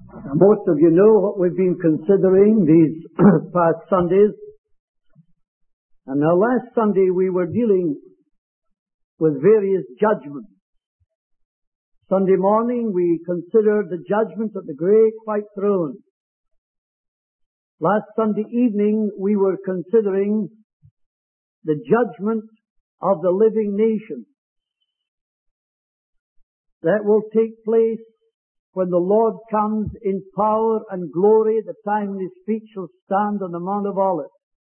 Most of you know what we've been considering these past Sundays. And now last Sunday we were dealing with various judgments. Sunday morning we considered the judgment at the great white throne. Last Sunday evening we were considering the judgment of the living nation that will take place when the Lord comes in power and glory, the time when His feet shall stand on the Mount of Olives.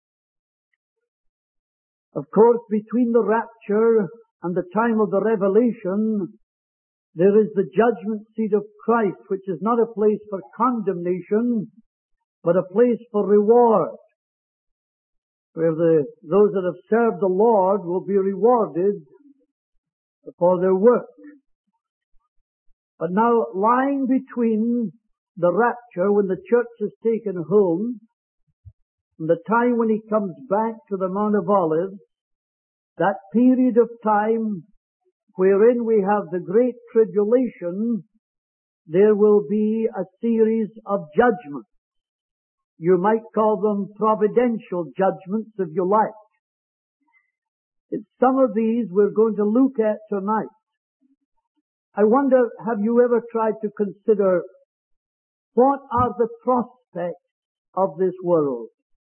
Of course, between the rapture and the time of the revelation, there is the judgment seat of Christ, which is not a place for condemnation, but a place for reward, where those that have served the Lord will be rewarded for their work. But now, lying between the rapture, when the church is taken home, and the time when He comes back to the Mount of Olives, that period of time wherein we have the great tribulation, there will be a series of judgments. You might call them providential judgments if you like. It's some of these we're going to look at tonight. I wonder, have you ever tried to consider what are the prospects of this world?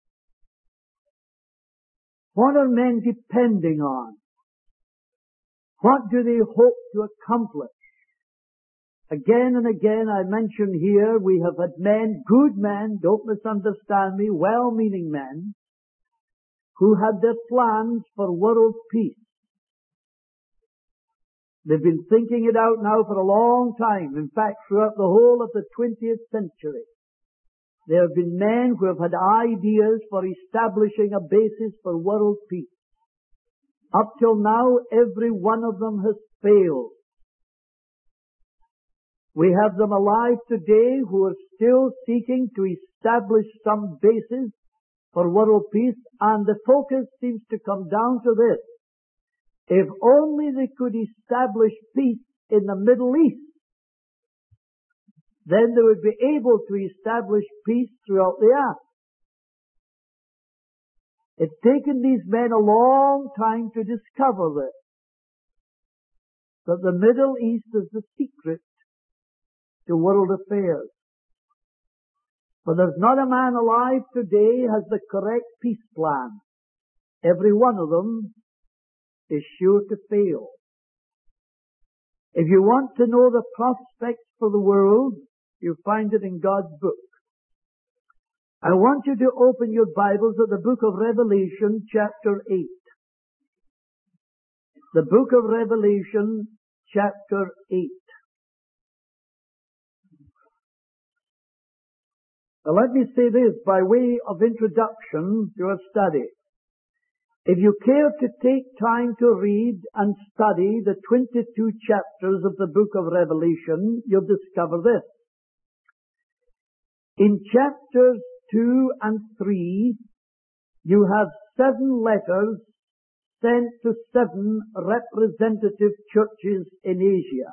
What are men depending on? What do they hope to accomplish? Again and again I mention here we have had men, good men, don't misunderstand me, well-meaning men, who had their plans for world peace. They've been thinking it out now for a long time. In fact, throughout the whole of the 20th century, there have been men who have had ideas for establishing a basis for world peace. Up till now, every one of them has failed. We have them alive today who are still seeking to establish some basis for world peace, and the focus seems to come down to this. If only they could establish peace in the Middle East, then they would be able to establish peace throughout the earth. It's taken these men a long time to discover this, that the Middle East is the secret to world affairs. But there's not a man alive today has the correct peace plan. Every one of them is sure to fail. If you want to know the prospects for the world, you find it in God's book. I want you to open your Bibles at the book of Revelation, chapter 8. The book of Revelation, chapter 8. Now let me say this by way of introduction to our study. If you care to take time to read and study the 22 chapters of the book of Revelation, you'll discover this. In chapters 2 and 3, you have 7 letters sent to 7 representative churches in Asia.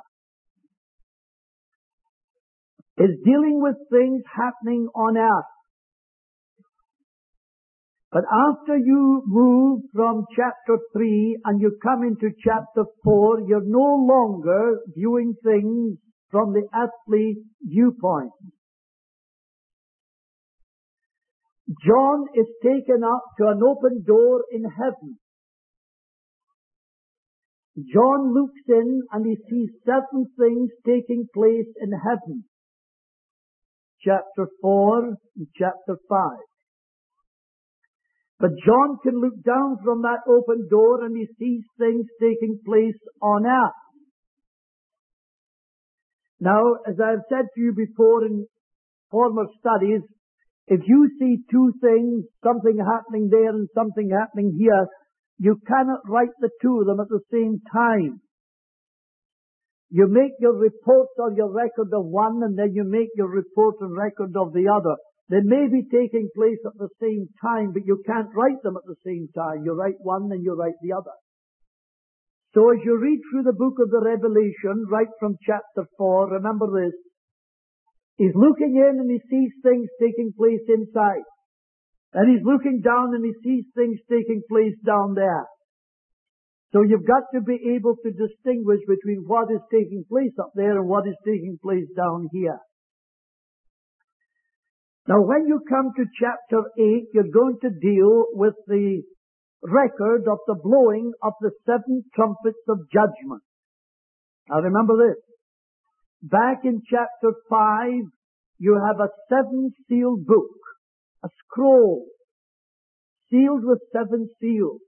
It's dealing with things happening on earth. But after you move from chapter 3 and you come into chapter 4, you're no longer viewing things from the earthly viewpoint. John is taken up to an open door in heaven. John looks in and he sees certain things taking place in heaven. Chapter 4 and chapter 5. But John can look down from that open door and he sees things taking place on earth. Now, as I've said to you before in former studies, if you see two things, something happening there and something happening here, you cannot write the two of them at the same time. You make your report or your record of one, and then you make your report and record of the other. They may be taking place at the same time, but you can't write them at the same time. You write one, then you write the other. So as you read through the book of the Revelation, right from chapter 4, remember this, He's looking in and he sees things taking place inside. And he's looking down and he sees things taking place down there. So you've got to be able to distinguish between what is taking place up there and what is taking place down here. Now when you come to chapter 8, you're going to deal with the record of the blowing of the 7 trumpets of judgment. Now remember this. Back in chapter 5, you have a 7-sealed book, a scroll, sealed with 7 seals.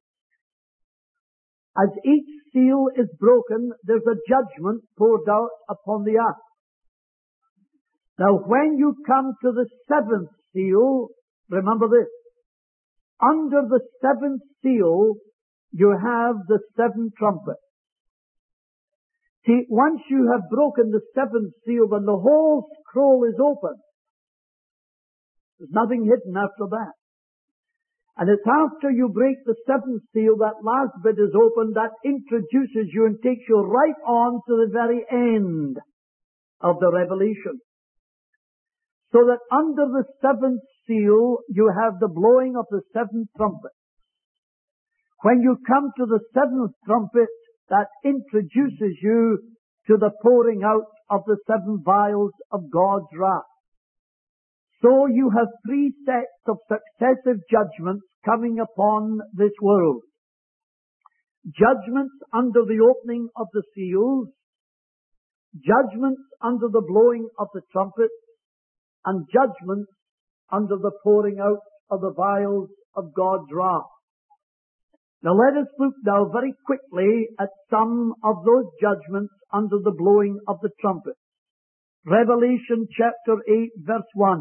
As each seal is broken, there's a judgment poured out upon the earth. Now when you come to the 7th seal, remember this. Under the 7th seal, you have the 7 trumpets. See, once you have broken the 7th seal, then the whole scroll is open. There's nothing hidden after that. And it's after you break the 7th seal, that last bit is open, that introduces you and takes you right on to the very end of the revelation. So that under the 7th seal, you have the blowing of the 7th trumpet. When you come to the 7th trumpet, that introduces you to the pouring out of the 7 vials of God's wrath. So you have 3 sets of successive judgments coming upon this world. Judgments under the opening of the seals, judgments under the blowing of the trumpet, and judgments under the pouring out of the vials of God's wrath. Now let us look now very quickly at some of those judgments under the blowing of the trumpet. Revelation chapter 8 verse 1.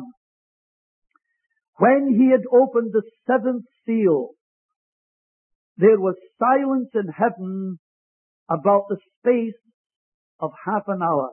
When he had opened the 7th seal, there was silence in heaven about the space of half an hour.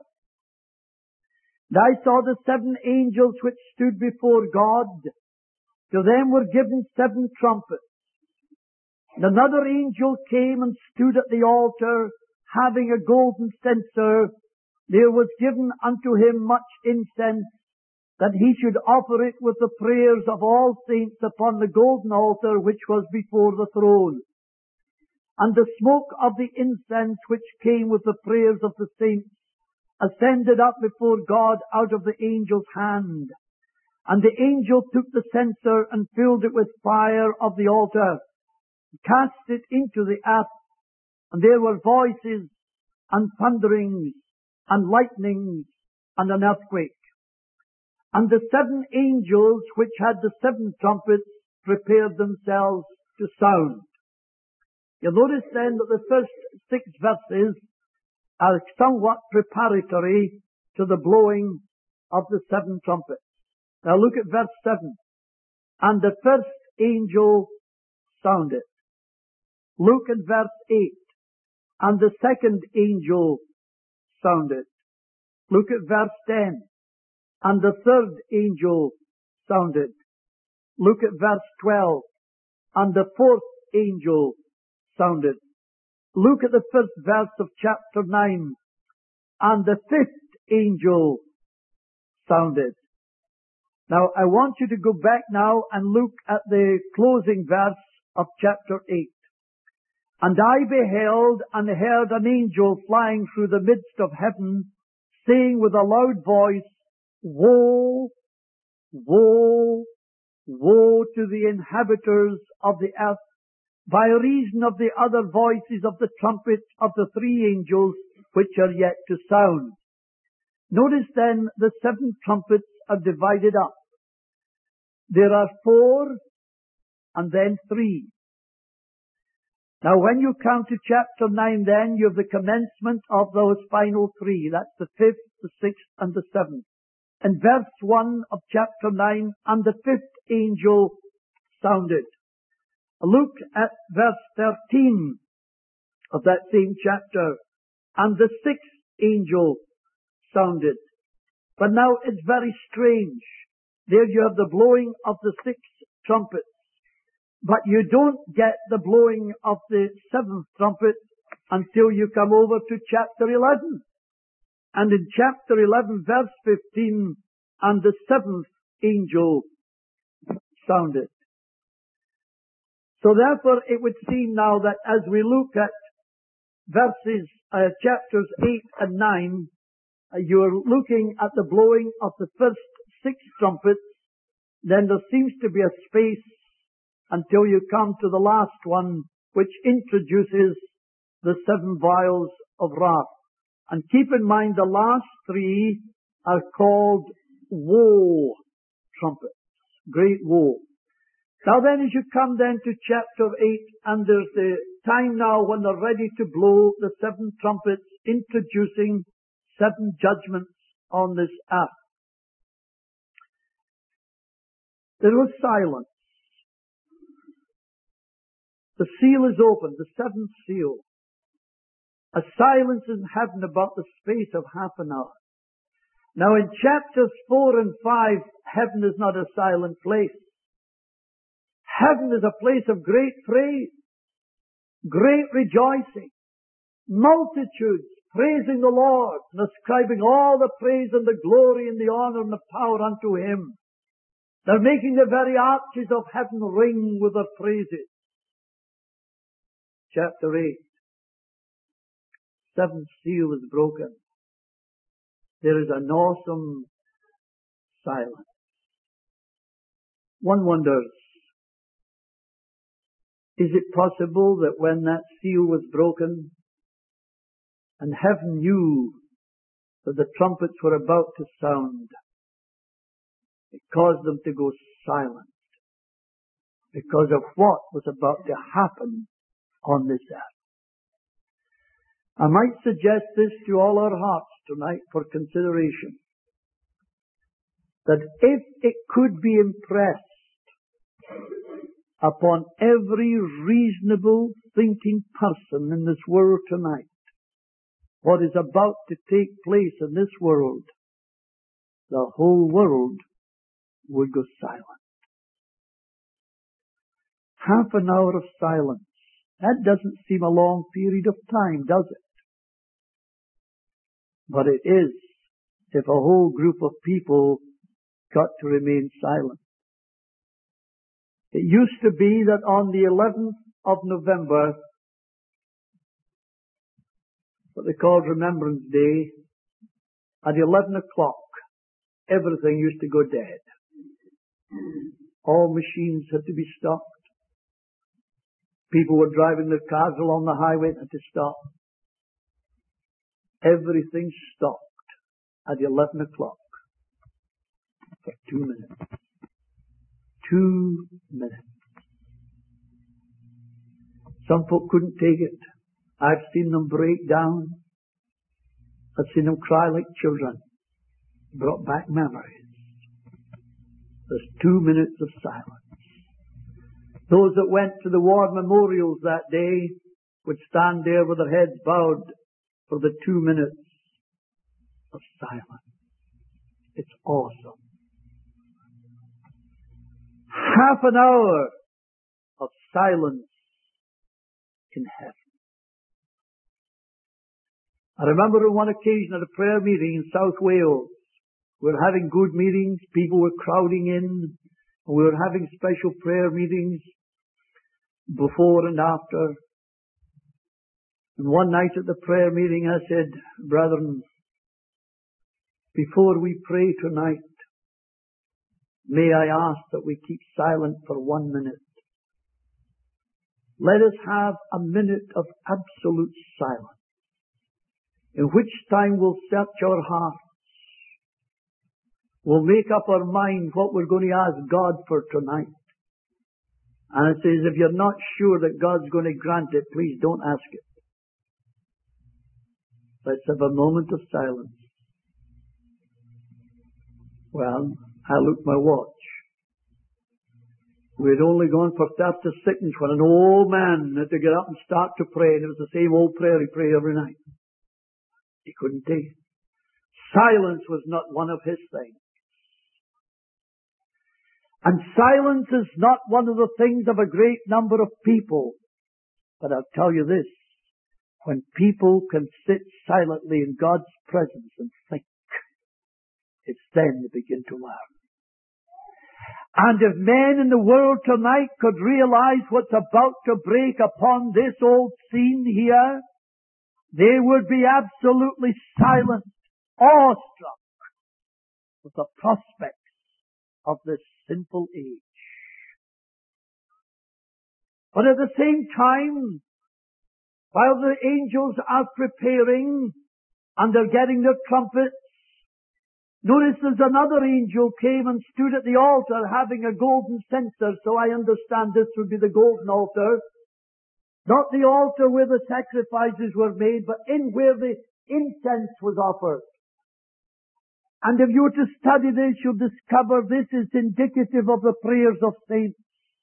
And I saw the 7 angels which stood before God. To them were given 7 trumpets. And another angel came and stood at the altar, having a golden censer. There was given unto him much incense, that he should offer it with the prayers of all saints upon the golden altar which was before the throne. And the smoke of the incense which came with the prayers of the saints ascended up before God out of the angel's hand. And the angel took the censer and filled it with fire of the altar, cast it into the earth, and there were voices and thunderings and lightnings and an earthquake. And the 7 angels which had the 7 trumpets prepared themselves to sound. You'll notice then that the first 6 verses are somewhat preparatory to the blowing of the 7 trumpets. Now look at verse 7. And the first angel sounded. Look at verse 8. And the second angel sounded. Look at verse 10. And the third angel sounded. Look at verse 12. And the fourth angel sounded. Look at the first verse of chapter 9. And the 5th angel sounded. Now I want you to go back now and look at the closing verse of chapter 8. And I beheld and heard an angel flying through the midst of heaven, saying with a loud voice, Woe, woe, woe to the inhabitants of the earth, by reason of the other voices of the trumpet of the 3 angels which are yet to sound. Notice then the 7 trumpets are divided up. There are 4 and then 3. Now when you come to chapter 9 then, you have the commencement of those final 3. That's the 5th, the 6th and the 7th. In verse 1 of chapter 9, and the 5th angel sounded. Look at verse 13 of that same chapter. And the 6th angel sounded. But now it's very strange. There you have the blowing of the 6 trumpets. But you don't get the blowing of the 7th trumpet until you come over to chapter 11. And in chapter 11 verse 15, and the seventh angel sounded. So therefore it would seem now that as we look at chapters 8 and 9, you're looking at the blowing of the first 6 trumpets, then there seems to be a space until you come to the last one, which introduces the 7 vials of wrath. And keep in mind the last 3 are called woe trumpets, great woe. Now then, as you come then to chapter 8, and there's the time now when they're ready to blow the 7 trumpets, introducing 7 judgments on this earth. There was silence. The seal is opened, the 7th seal. A silence in heaven about the space of half an hour. Now in chapters 4 and 5, heaven is not a silent place. Heaven is a place of great praise, great rejoicing, multitudes praising the Lord and ascribing all the praise and the glory and the honor and the power unto Him. They're making the very arches of heaven ring with their praises. Chapter 8. 7th seal is broken. There is an awesome silence. One wonders, is it possible that when that seal was broken and heaven knew that the trumpets were about to sound, it caused them to go silent because of what was about to happen on this earth? I might suggest this to all our hearts tonight for consideration, that if it could be impressed upon every reasonable thinking person in this world tonight, what is about to take place in this world, the whole world would go silent. Half an hour of silence. That doesn't seem a long period of time, does it? But it is if a whole group of people got to remain silent. It used to be that on the 11th of November, what they called Remembrance Day, at 11 o'clock, everything used to go dead. All machines had to be stopped. People were driving their cars along the highway and had to stop. Everything stopped at 11 o'clock for 2 minutes. 2 minutes. Some folk couldn't take it. I've seen them break down. I've seen them cry like children. Brought back memories. There's 2 minutes of silence. Those that went to the war memorials that day would stand there with their heads bowed for the 2 minutes of silence. It's awesome. Half an hour of silence in heaven. I remember on one occasion at a prayer meeting in South Wales, we were having good meetings, people were crowding in, and we were having special prayer meetings before and after. And one night at the prayer meeting I said, brethren, before we pray tonight, may I ask that we keep silent for 1 minute. Let us have a minute of absolute silence, in which time we'll search our hearts. We'll make up our mind what we're going to ask God for tonight. And it says, if you're not sure that God's going to grant it, please don't ask it. Let's have a moment of silence. Well, I looked at my watch. We had only gone for 30 seconds when an old man had to get up and start to pray, and it was the same old prayer he prayed every night. He couldn't take it. Silence was not one of his things. And silence is not one of the things of a great number of people. But I'll tell you this, when people can sit silently in God's presence and think, It's then they begin to learn. And if men in the world tonight could realize what's about to break upon this old scene here, they would be absolutely silent, awestruck with the prospects of this sinful age. But at the same time, while the angels are preparing and they're getting their trumpets, notice there's another angel came and stood at the altar having a golden censer, so I understand this would be the golden altar. Not the altar where the sacrifices were made, but in where the incense was offered. And if you were to study this, you'll discover this is indicative of the prayers of saints.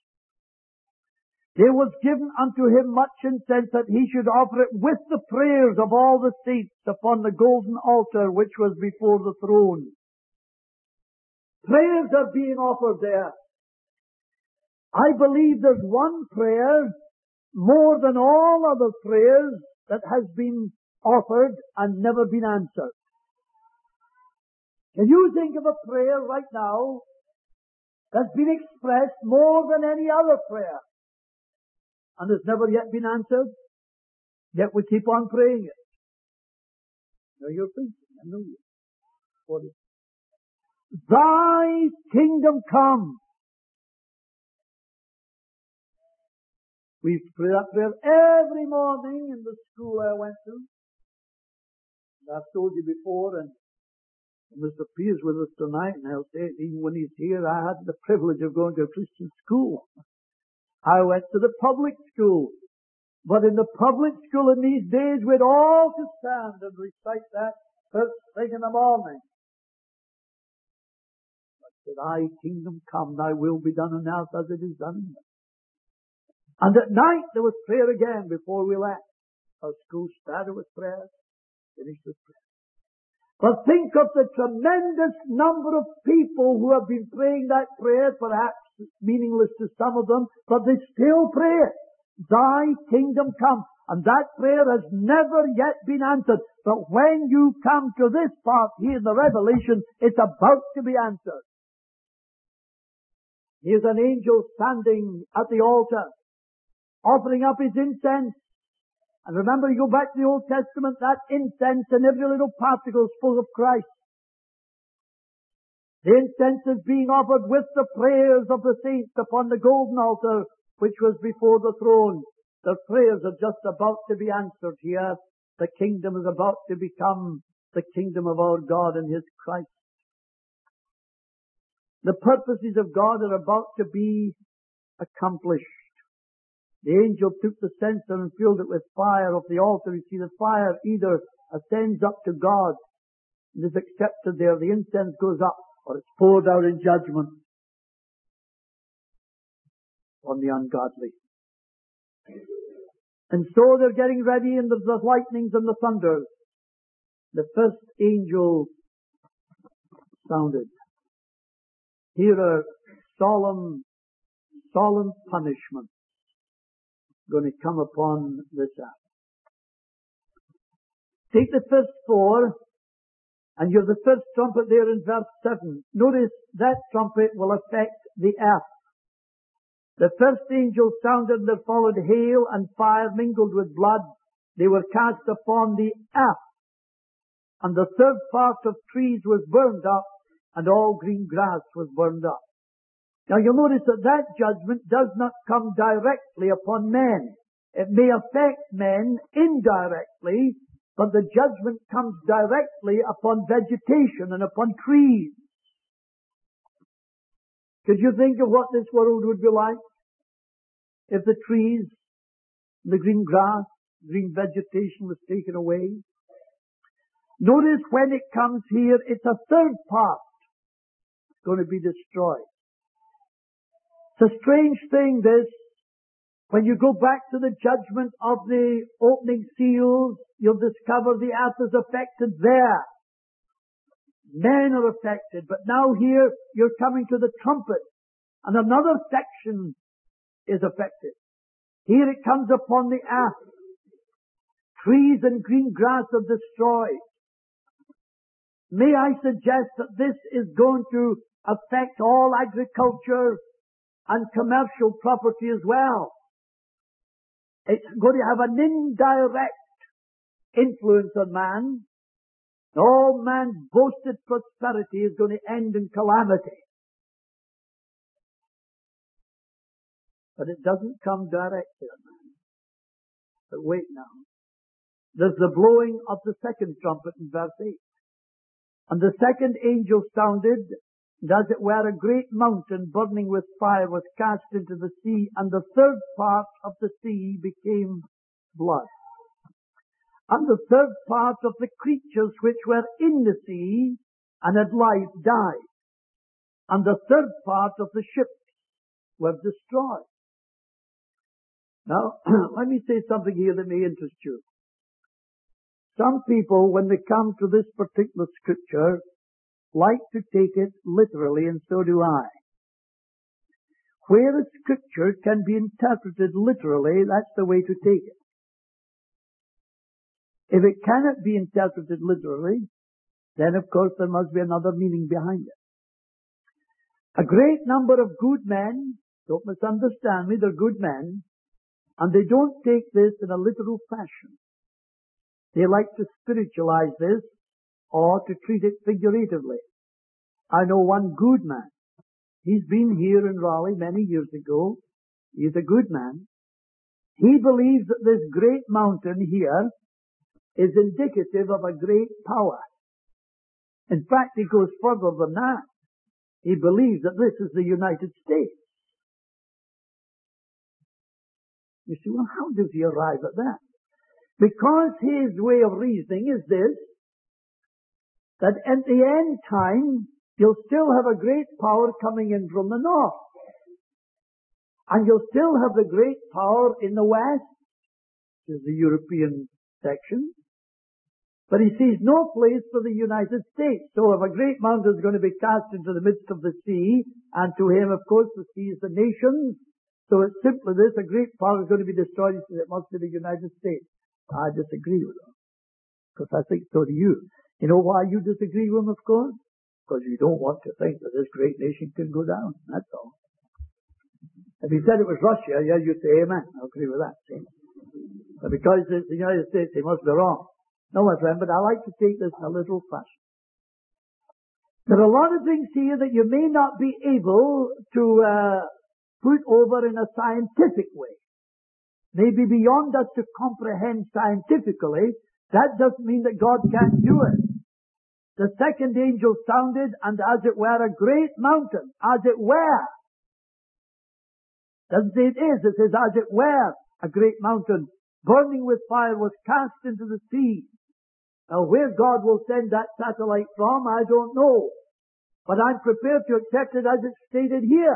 There was given unto him much incense that he should offer it with the prayers of all the saints upon the golden altar which was before the throne. Prayers are being offered there. I believe there's one prayer more than all other prayers that has been offered and never been answered. Can you think of a prayer right now that's been expressed more than any other prayer and has never yet been answered? Yet we keep on praying it. Now you're thinking, I know you. What is it? Thy kingdom come. We used to pray that prayer every morning in the school I went to. And I've told you before, and Mr. P is with us tonight, and I'll say it even when he's here, I had the privilege of going to a Christian school. I went to the public school. But in the public school in these days, we'd all to stand and recite that first thing in the morning. But thy kingdom come, thy will be done on earth as it is done in heaven. And at night there was prayer again before we left. Our school started with prayer, finished with prayer. But think of the tremendous number of people who have been praying that prayer, perhaps meaningless to some of them, but they still pray it. Thy kingdom come. And that prayer has never yet been answered. But when you come to this part here in the Revelation, it's about to be answered. Here's an angel standing at the altar, offering up his incense. And remember, you go back to the Old Testament, that incense and every little particle is full of Christ. The incense is being offered with the prayers of the saints upon the golden altar which was before the throne. Their prayers are just about to be answered here. The kingdom is about to become the kingdom of our God and His Christ. The purposes of God are about to be accomplished. The angel took the censer and filled it with fire of the altar. You see, the fire either ascends up to God and is accepted there. The incense goes up, or it's poured out in judgment on the ungodly. And so they're getting ready, and there's the lightnings and the thunders. The first angel sounded. Here are solemn punishments going to come upon this earth. Take the first four, and you're the first trumpet there in verse 7. Notice that trumpet will affect the earth. The first angel sounded, and there followed hail and fire mingled with blood. They were cast upon the earth. And the third part of trees was burned up, and all green grass was burned up. Now you'll notice that that judgment does not come directly upon men. It may affect men indirectly, but the judgment comes directly upon vegetation and upon trees. Could you think of what this world would be like if the trees, the green grass, green vegetation was taken away? Notice when it comes here, it's a third part going to be destroyed. It's a strange thing, this. When you go back to the judgment of the opening seals, you'll discover the earth is affected there. Men are affected. But now here, you're coming to the trumpet, and another section is affected. Here it comes upon the earth. Trees and green grass are destroyed. may I suggest that this is going to affect all agriculture and commercial property as well. It's going to have an indirect influence on man. All man's boasted prosperity is going to end in calamity. But it doesn't come directly on man. But wait now. There's the blowing of the second trumpet in verse 8. And the second angel sounded, and as it were a great mountain burning with fire was cast into the sea, and the third part of the sea became blood. And the third part of the creatures which were in the sea and had life died. And the third part of the ships were destroyed. Now, let me say something here that may interest you. Some people, when they come to this particular scripture, like to take it literally, and so do I. Where a scripture can be interpreted literally, that's the way to take it. If it cannot be interpreted literally, then of course there must be another meaning behind it. A great number of good men, don't misunderstand me, they're good men, and they don't take this in a literal fashion. They like to spiritualize this or to treat it figuratively. I know one good man. He's been here in Raleigh many years ago. He's a good man. He believes that this great mountain here is indicative of a great power. In fact, he goes further than that. He believes that this is the United States. You see, well, how does he arrive at that? Because his way of reasoning is this, that at the end time, you'll still have a great power coming in from the north. And you'll still have the great power in the west, which is the European section. But he sees no place for the United States. So if a great mountain is going to be cast into the midst of the sea, and to him, of course, the sea is the nations, so it's simply this, a great power is going to be destroyed, he says it must be the United States. I disagree with him, because I think so do you. You know why you disagree with him, of course? Because you don't want to think that this great nation can go down, that's all. If he said it was Russia, yeah, you'd say amen. I agree with that. See? But because it's the United States, he must be wrong. No, my friend, but I like to take this in a literal fashion. There are a lot of things here that you may not be able to put over in a scientific way. Maybe beyond us to comprehend scientifically. That doesn't mean that God can't do it. The second angel sounded, and as it were a great mountain, as it were. Doesn't say it is, it says as it were a great mountain, burning with fire, was cast into the sea. Now where God will send that satellite from, I don't know. But I'm prepared to accept it as it's stated here.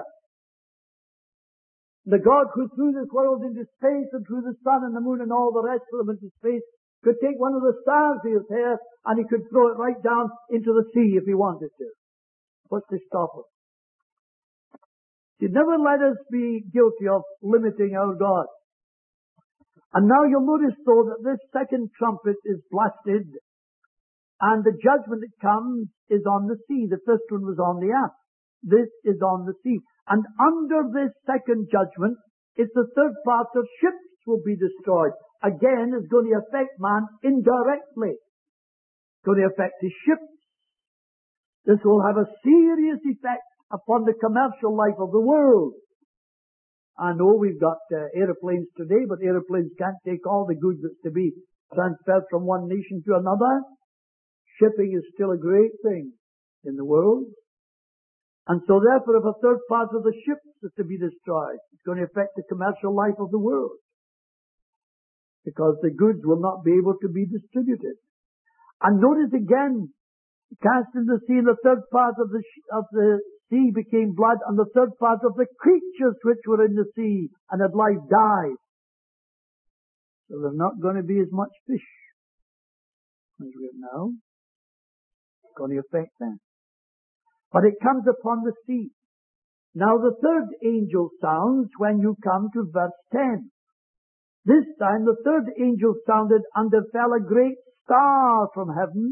The God who threw this world into space and threw the sun and the moon and all the rest of them into space could take one of the stars he has here and he could throw it right down into the sea if he wanted to. What's to stop us? He'd never let us be guilty of limiting our God. And now you'll notice though that this second trumpet is blasted and the judgment that comes is on the sea. The first one was on the earth. This is on the sea. And under this second judgment, it's the third part of ships will be destroyed. Again, it's going to affect man indirectly. It's going to affect his ships. This will have a serious effect upon the commercial life of the world. I know we've got aeroplanes today, but aeroplanes can't take all the goods that's to be transferred from one nation to another. Shipping is still a great thing in the world. And so therefore, if a third part of the ships is to be destroyed, it's going to affect the commercial life of the world. Because the goods will not be able to be distributed. And notice again, cast in the sea, and the third part of the sea became blood, and the third part of the creatures which were in the sea and had life died. So there's not going to be as much fish as we have now. It's going to affect that. But it comes upon the sea. Now the third angel sounds when you come to verse 10. This time the third angel sounded, and there fell a great star from heaven,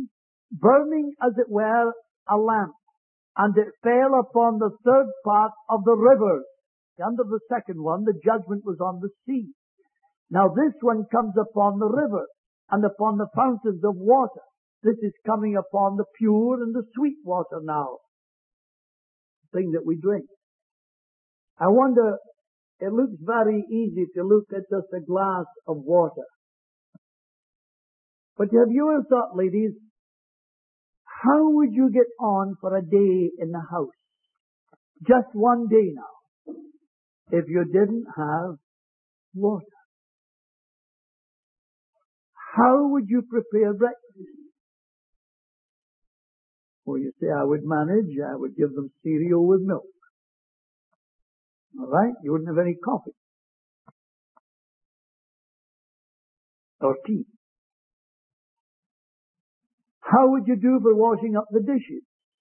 burning as it were a lamp, and it fell upon the third part of the river. Under the second one, the judgment was on the sea. Now this one comes upon the river and upon the fountains of water. This is coming upon the pure and the sweet water now, the thing that we drink. I wonder, it looks very easy to look at just a glass of water. But have you ever thought, ladies, how would you get on for a day in the house? Just one day now, if you didn't have water. How would you prepare breakfast? Well, you say, I would manage, I would give them cereal with milk. All right? You wouldn't have any coffee. Or tea. How would you do for washing up the dishes?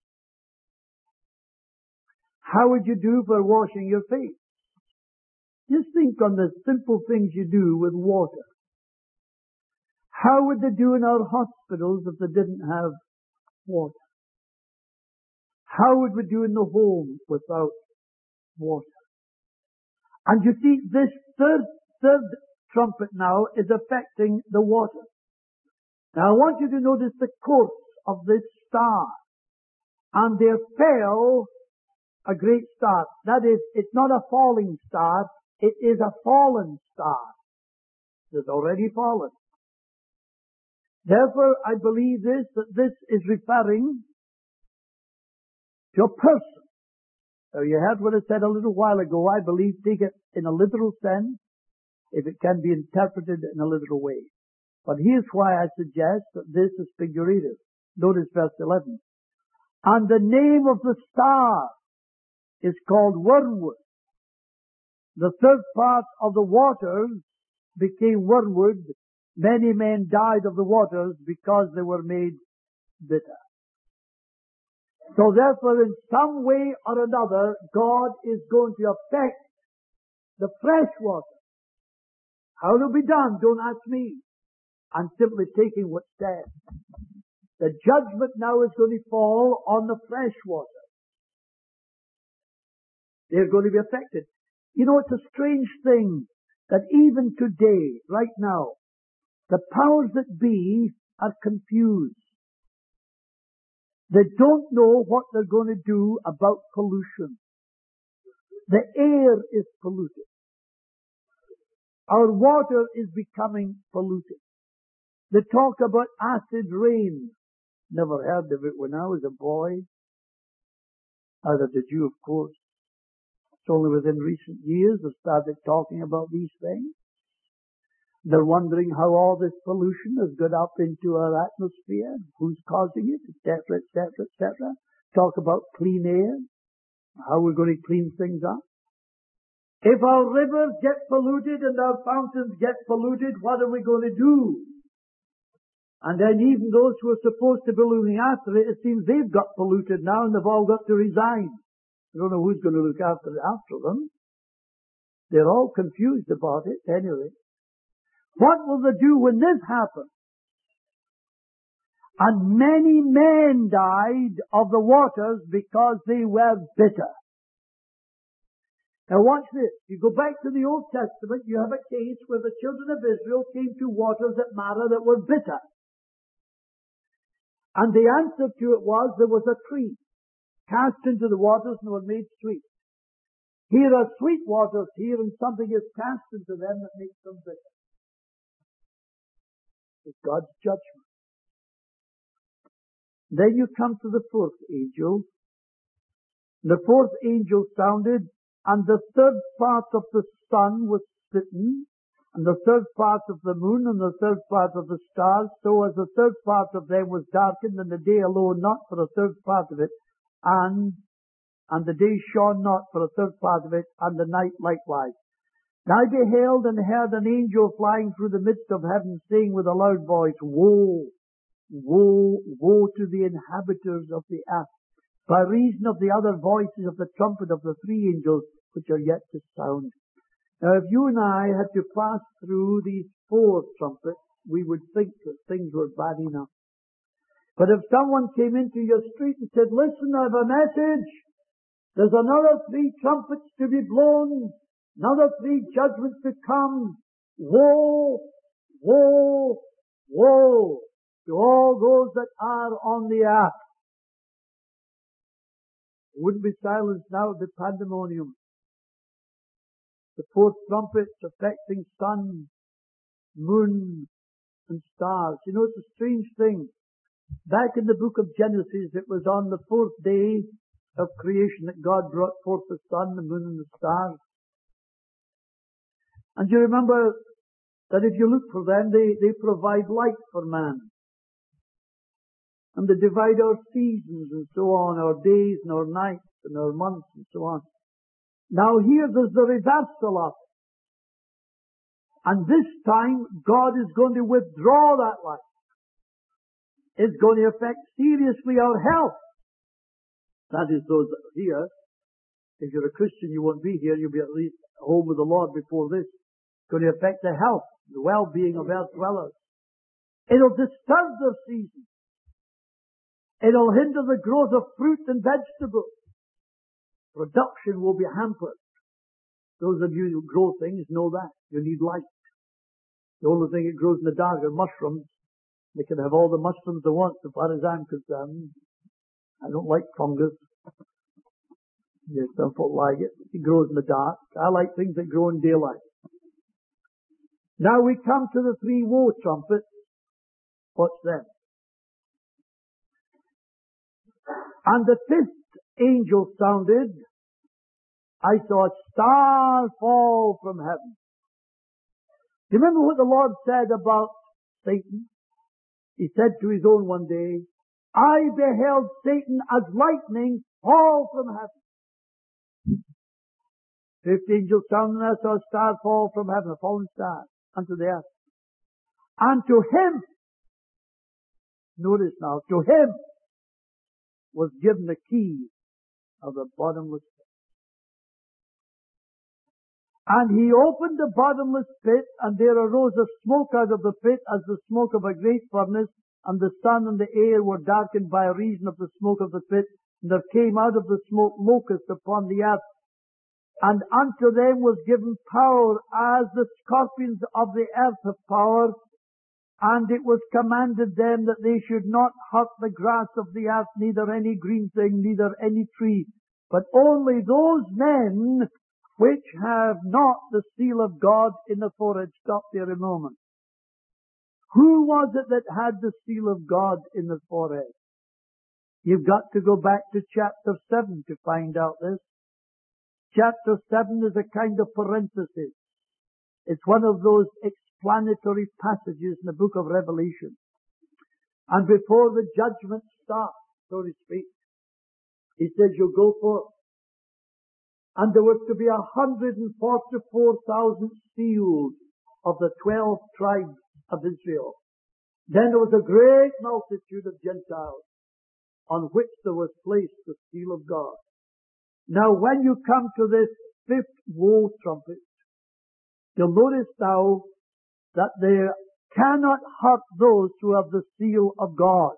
How would you do for washing your face? Just think on the simple things you do with water. How would they do in our hospitals if they didn't have water? How would we do in the home without water? And you see, this third trumpet now is affecting the water. Now I want you to notice the course of this star. And there fell a great star. That is, it's not a falling star, it is a fallen star. It has already fallen. Therefore, I believe that this is referring to a person. Now, you heard what I said a little while ago. I believe take it in a literal sense, if it can be interpreted in a literal way. But here's why I suggest that this is figurative. Notice verse 11. And the name of the star is called wormwood. The third part of the waters became wormwood. Many men died of the waters because they were made bitter. So therefore, in some way or another, God is going to affect the fresh water. How it'll be done, don't ask me. I'm simply taking what's said. The judgment now is going to fall on the fresh water. They're going to be affected. You know, it's a strange thing that even today, right now, the powers that be are confused. They don't know what they're going to do about pollution. The air is polluted. Our water is becoming polluted. They talk about acid rain. Never heard of it when I was a boy. Neither did you, of course. It's only within recent years they started talking about these things. They're wondering how all this pollution has got up into our atmosphere, who's causing it, etc., etc., etc. Talk about clean air, how we're going to clean things up. If our rivers get polluted and our fountains get polluted, what are we going to do? And then even those who are supposed to be looking after it, it seems they've got polluted now and they've all got to resign. I don't know who's going to look after them. They're all confused about it anyway. What will they do when this happens? And many men died of the waters because they were bitter. Now watch this. You go back to the Old Testament, you have a case where the children of Israel came to waters at Marah that were bitter. And the answer to it was there was a tree cast into the waters and were made sweet. Here are sweet waters here, and something is cast into them that makes them bitter. It's God's judgment. Then you come to the fourth angel. The fourth angel sounded, and the third part of the sun was smitten, and the third part of the moon, and the third part of the stars, so as the third part of them was darkened, and the day alone not for a third part of it, and the day shone not for a third part of it, and the night likewise. And I beheld and heard an angel flying through the midst of heaven, saying with a loud voice, Woe, woe, woe to the inhabitants of the earth, by reason of the other voices of the trumpet of the three angels which are yet to sound. Now, if you and I had to pass through these four trumpets, we would think that things were bad enough. But if someone came into your street and said, listen, I have a message. There's another 3 trumpets to be blown. Another 3 judgments to come. Woe, woe, woe to all those that are on the earth. Wouldn't be silenced now at the pandemonium. The 4th trumpet affecting sun, moon, and stars. You know, it's a strange thing. Back in the book of Genesis, it was on the 4th day of creation that God brought forth the sun, the moon, and the stars. And you remember that if you look for them, they provide light for man. And they divide our seasons and so on, our days and our nights and our months and so on. Now here there's the reversal of it. And this time God is going to withdraw that light. It's going to affect seriously our health. That is, those that are here. If you're a Christian, you won't be here. You'll be at least home with the Lord before this. It's going to affect the health, the well-being of earth dwellers. It'll disturb their season. It'll hinder the growth of fruit and vegetables. Production will be hampered. Those of you who grow things know that. You need light. The only thing that grows in the dark are mushrooms. They can have all the mushrooms they want, as far as I'm concerned. I don't like fungus. Yes, some folk like it. It grows in the dark. I like things that grow in daylight. Now we come to the 3 woe trumpets. What's them? And the 5th angel sounded. I saw a star fall from heaven. Do you remember what the Lord said about Satan? He said to his own one day, I beheld Satan as lightning fall from heaven. 5th angel sounded, and I saw a star fall from heaven, a fallen star, unto the earth. And to him, notice now, to him was given the key of the bottomless pit. And he opened the bottomless pit, and there arose a smoke out of the pit as the smoke of a great furnace, and the sun and the air were darkened by reason of the smoke of the pit. And there came out of the smoke locusts upon the earth, and unto them was given power as the scorpions of the earth have power. And it was commanded them that they should not hurt the grass of the earth, neither any green thing, neither any tree, but only those men which have not the seal of God in the forehead. Stop there a moment. Who was it that had the seal of God in the forehead? You've got to go back to chapter 7 to find out this. Chapter 7 is a kind of parenthesis. It's one of those explanatory passages in the book of Revelation. And before the judgment starts, so to speak, he says, you'll go forth. And there was to be 144,000 seals of the 12 tribes of Israel. Then there was a great multitude of Gentiles on which there was placed the seal of God. Now when you come to this 5th woe trumpet, you'll notice now that they cannot hurt those who have the seal of God.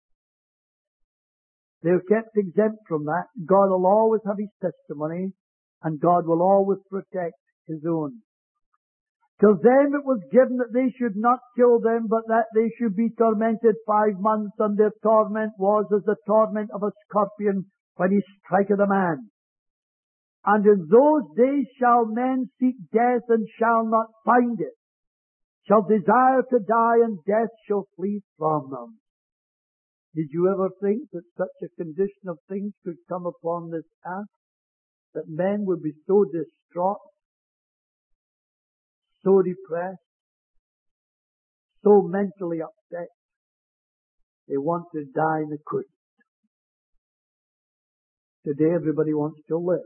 They're kept exempt from that. God will always have His testimony, and God will always protect His own. To them it was given that they should not kill them, but that they should be tormented 5 months, and their torment was as the torment of a scorpion when he striketh a man. And in those days shall men seek death and shall not find it, shall desire to die, and death shall flee from them. Did you ever think that such a condition of things could come upon this earth? That men would be so distraught, so depressed, so mentally upset, they want to die and they couldn't. Today everybody wants to live.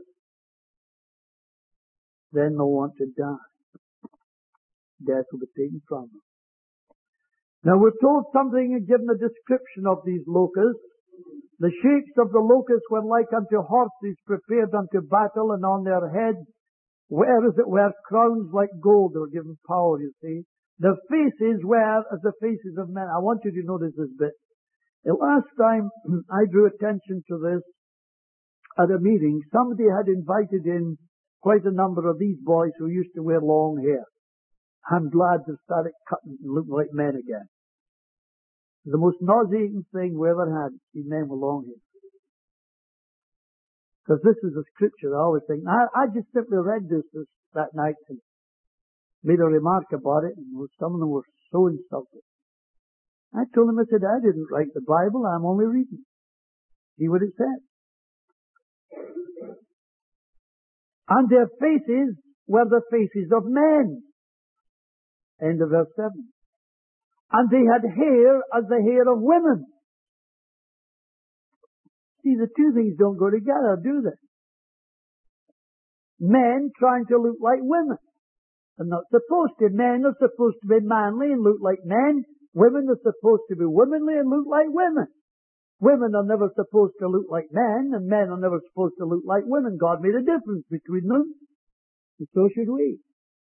Then they'll want to die. Death will be taken from them. Now we're told something and given a description of these locusts. The shapes of the locusts were like unto horses prepared unto battle, and on their heads were, as it were, crowns like gold. They were given power, you see. Their faces were as the faces of men. I want you to notice this bit. The last time I drew attention to this at a meeting, somebody had invited in quite a number of these boys who used to wear long hair. I'm glad they started cutting and looking like men again. The most nauseating thing we ever had, see men with long hair. Because this is a scripture, I always think. I just simply read this that night and made a remark about it, and some of them were so insulted. I told them, I said, I didn't write the Bible, I'm only reading. See what it said. And their faces were the faces of men. End of verse 7. And they had hair as the hair of women. See, the two things don't go together, do they? Men trying to look like women. They're not supposed to. Men are supposed to be manly and look like men. Women are supposed to be womanly and look like women. Women are never supposed to look like men, and men are never supposed to look like women. God made a difference between them, and so should we.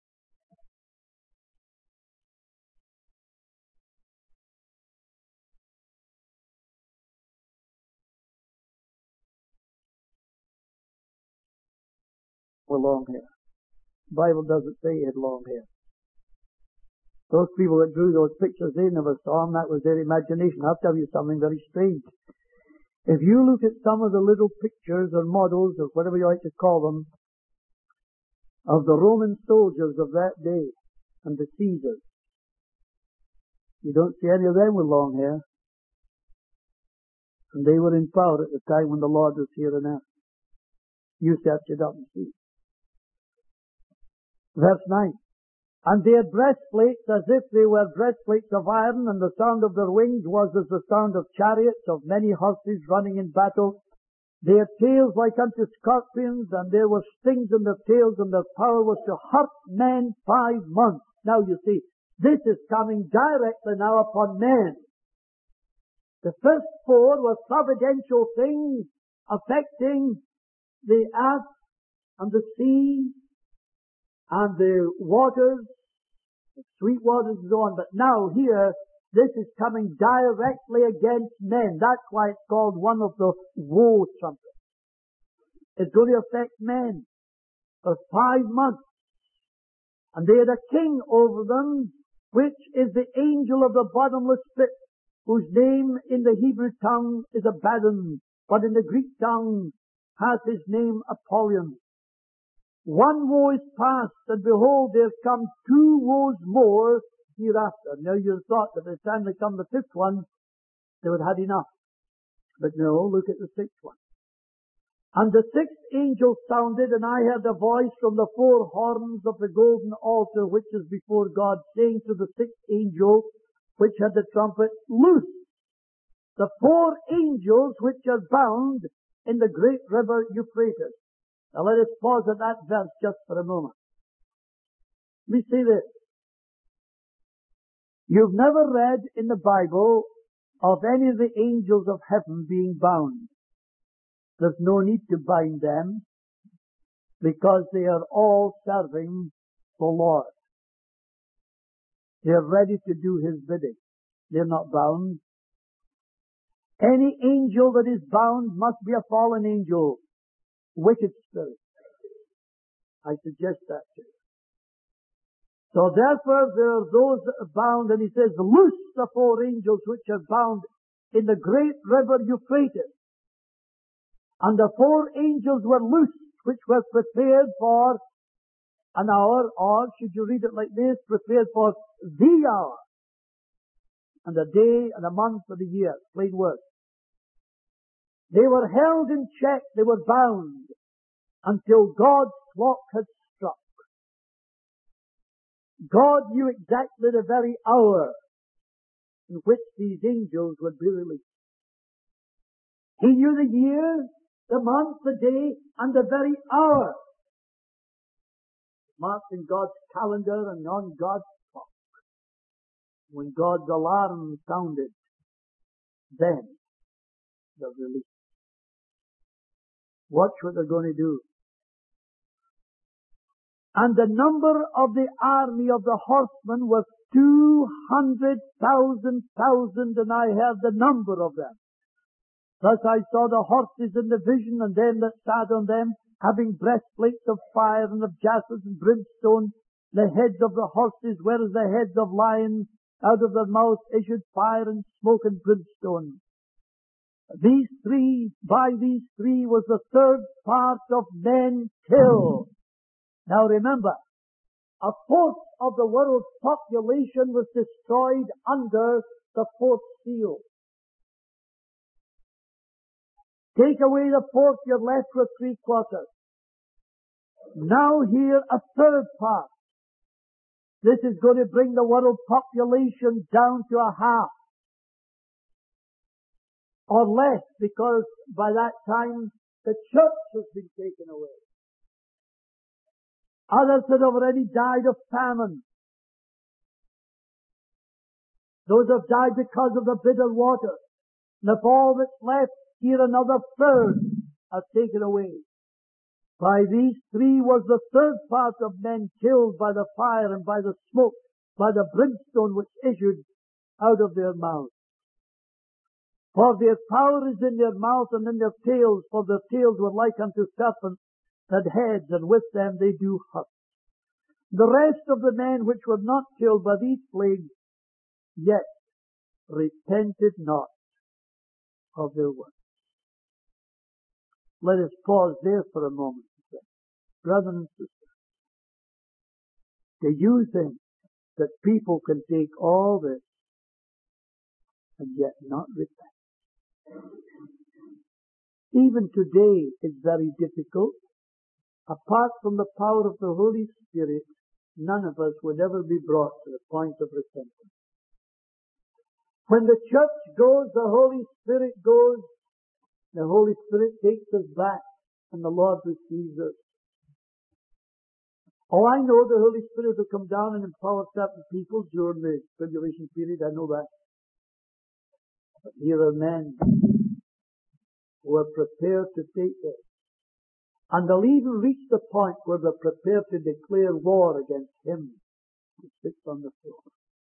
With long hair. The Bible doesn't say he had long hair. Those people that drew those pictures, they never saw them. That was their imagination. I'll tell you something very strange. If you look at some of the little pictures or models or whatever you like to call them of the Roman soldiers of that day and the Caesars, you don't see any of them with long hair. And they were in power at the time when the Lord was here on earth. You search it up and see. Verse 9. And they had breastplates as if they were breastplates of iron, and the sound of their wings was as the sound of chariots, of many horses running in battle. They had tails like unto scorpions, and there were stings in their tails, and their power was to hurt men 5 months. Now you see, this is coming directly now upon men. The first 4 were providential things affecting the earth and the sea and the waters, the sweet waters and so on. But now here, this is coming directly against men. That's why it's called one of the woe trumpets. It's going to affect men for 5 months. And they had a king over them, which is the angel of the bottomless pit, whose name in the Hebrew tongue is Abaddon, but in the Greek tongue has his name Apollyon. 1 woe is past, and behold, there come 2 woes more hereafter. Now you thought that by the time they come the 5th one, they would have had enough. But no, look at the 6th one. And the 6th angel sounded, and I heard a voice from the 4 horns of the golden altar which is before God, saying to the 6th angel which had the trumpet, Loose the 4 angels which are bound in the great river Euphrates. Now let us pause at that verse just for a moment. Let me say this. You've never read in the Bible of any of the angels of heaven being bound. There's no need to bind them because they are all serving the Lord. They're ready to do His bidding. They're not bound. Any angel that is bound must be a fallen angel. Wicked spirit. I suggest that to you. So therefore there are those that are bound, and he says, Loose the 4 angels which are bound in the great river Euphrates. And the 4 angels were loosed, which were prepared for an hour, or should you read it like this, prepared for the hour, and a day, and a month, and a year. Plain words. They were held in check, they were bound, until God's clock had struck. God knew exactly the very hour in which these angels would be released. He knew the year, the month, the day, and the very hour. Marked in God's calendar and on God's clock. When God's alarm sounded, then the release. Watch what they're going to do. And the number of the army of the horsemen was 200,000, and I heard the number of them. Thus I saw the horses in the vision, and them that sat on them, having breastplates of fire and of jaspers and brimstone. The heads of the horses were as the heads of lions. Out of their mouths issued fire and smoke and brimstone. By these three was the third part of men killed. Now remember, a fourth of the world's population was destroyed under the fourth seal. Take away the fourth, you're left with 3/4. Now here a third part. This is going to bring the world population down to a half. Or less, because by that time the church has been taken away. Others had already died of famine. Those have died because of the bitter water. And if all that's left, here another third are taken away. By these three was the third part of men killed by the fire and by the smoke, by the brimstone which issued out of their mouths. For their power is in their mouth and in their tails, for their tails were like unto serpents, that heads, and with them they do hurt. The rest of the men which were not killed by these plagues, yet repented not of their works. Let us pause there for a moment. Brothers and sisters, do you think that people can take all this and yet not repent? Even today it's very difficult. Apart from the power of the Holy Spirit, none of us would ever be brought to the point of repentance. When the church goes, the Holy Spirit goes. The Holy Spirit takes us back, and the Lord receives us. Oh, I know the Holy Spirit will come down and empower certain people during the tribulation period. I know that. But here are men who are prepared to take this. And they'll even reach the point where they're prepared to declare war against Him who sits on the throne.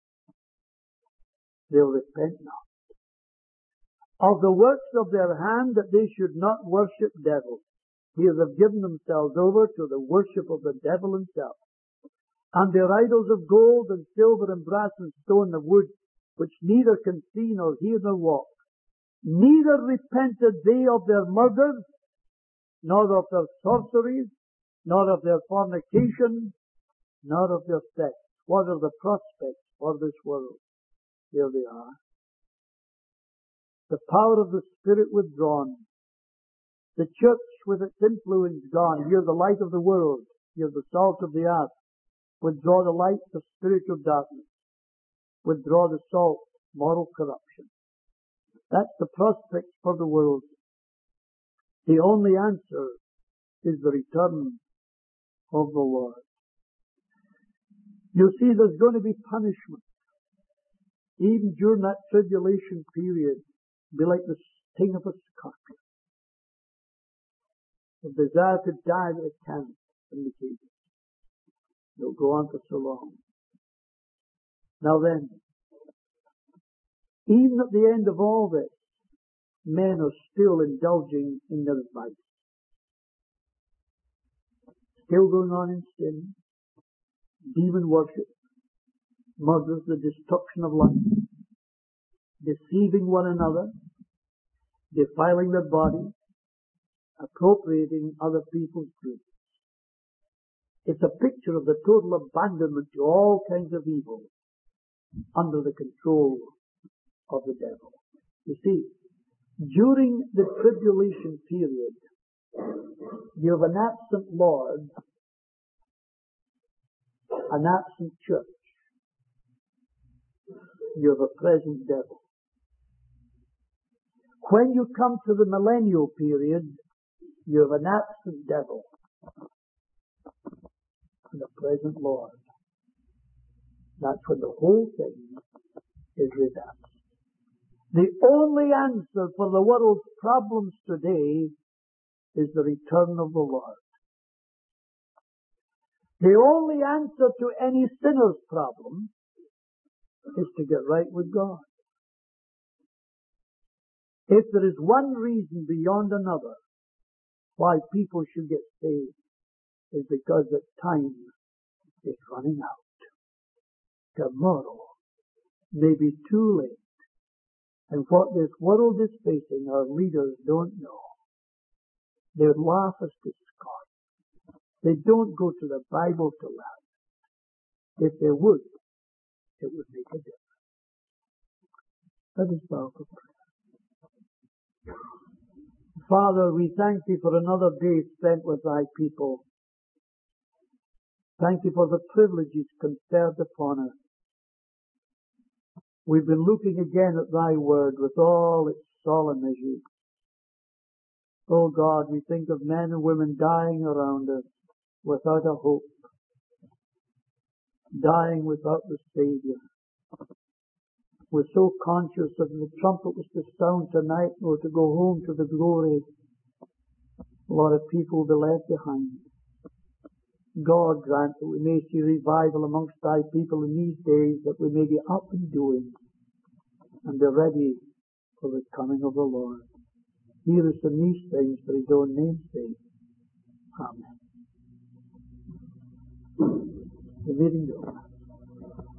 They'll repent not of the works of their hand, that they should not worship devils. Here they've given themselves over to the worship of the devil himself. And their idols of gold and silver and brass and stone and wood, which neither can see nor hear nor walk. Neither repented they of their murders, nor of their sorceries, nor of their fornication, nor of their sex. What are the prospects for this world? Here they are. The power of the Spirit withdrawn. The church with its influence gone. You're the light of the world. You're the salt of the earth. Withdraw the light of spiritual darkness. Withdraw the salt, moral corruption. That's the prospect for the world. The only answer is the return of the Lord. You see, there's going to be punishment. Even during that tribulation period, be like the sting of a scorpion. The desire to die that it can't indicate it. It'll go on for so long. Now then, even at the end of all this, men are still indulging in their vice. Still going on in sin, demon worship, murders, the destruction of life, deceiving one another, defiling their body, appropriating other people's goods. It's a picture of the total abandonment to all kinds of evil under the control of the devil. You see, during the tribulation period, you have an absent Lord, an absent church. You have a present devil. When you come to the millennial period, you have an absent devil and a present Lord. That's when the whole thing is reversed. The only answer for the world's problems today is the return of the Lord. The only answer to any sinner's problem is to get right with God. If there is one reason beyond another why people should get saved, is because that time is running out. Tomorrow may be too late. And what this world is facing, our leaders don't know. They would laugh us to scorn. They don't go to the Bible to laugh. If they would, it would make a difference. Let us bow for prayer. Father, we thank Thee for another day spent with Thy people. Thank Thee for the privileges conferred upon us. We've been looking again at Thy Word with all its solemnity. Oh God, we think of men and women dying around us without a hope, dying without the Savior. We're so conscious that the trumpet was to sound tonight, or to go home to the glory. A lot of people will be left behind. God grant that we may see revival amongst Thy people in these days, that we may be up and doing and be ready for the coming of the Lord. Hear us in these things for His own name's sake. Amen. The meeting is over.